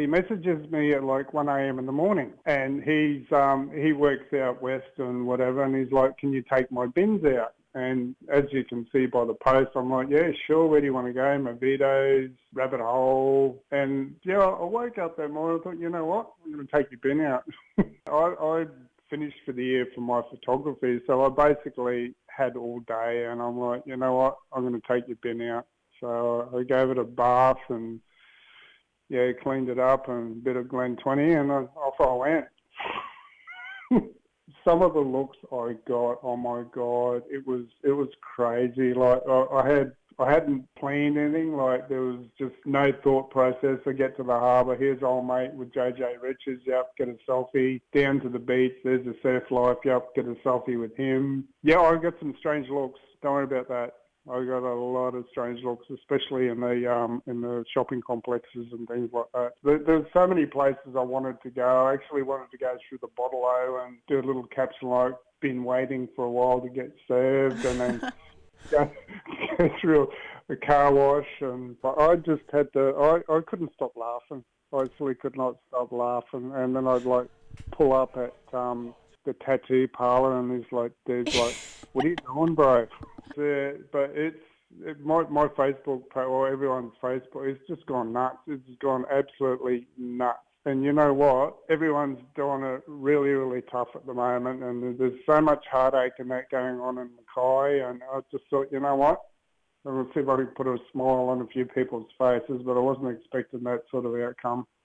he messages me at like 1 a.m. in the morning, and he works out west and whatever, and he's like, "Can you take my bins out?" And as you can see by the post, I'm like, "Yeah, sure. Where do you want to go? Mavitos, Rabbit Hole." And yeah, I woke up that morning. I thought, you know what? I'm going to take your bin out. I finished for the year for my photography, so I basically had all day, and I'm like, you know what? I'm going to take your bin out. So I gave it a bath and cleaned it up and a bit of Glen 20, and off I went. Some of the looks I got, oh my God, it was crazy. Like I hadn't planned anything. Like there was just no thought process. I get to the harbour. Here's old mate with JJ Richards. Yep, get a selfie. Down to the beach. There's a surf life. Yep, get a selfie with him. Yeah, I got some strange looks. Don't worry about that. I got a lot of strange looks, especially in the shopping complexes and things like that. There's so many places I wanted to go. I actually wanted to go through the Bottle-O and do a little caption like, "Been waiting for a while to get served," and then go through a car wash. And I just had to. I couldn't stop laughing. I actually could not stop laughing. And then I'd like pull up at the tattoo parlour, and there's like, "What are you doing, bro?" But my Facebook or everyone's Facebook, it's just gone nuts. It's gone absolutely nuts. And you know what? Everyone's doing it really, really tough at the moment, and there's so much heartache and that going on in Mackay. And I just thought, you know what? I'm going to see if I can put a smile on a few people's faces, but I wasn't expecting that sort of outcome.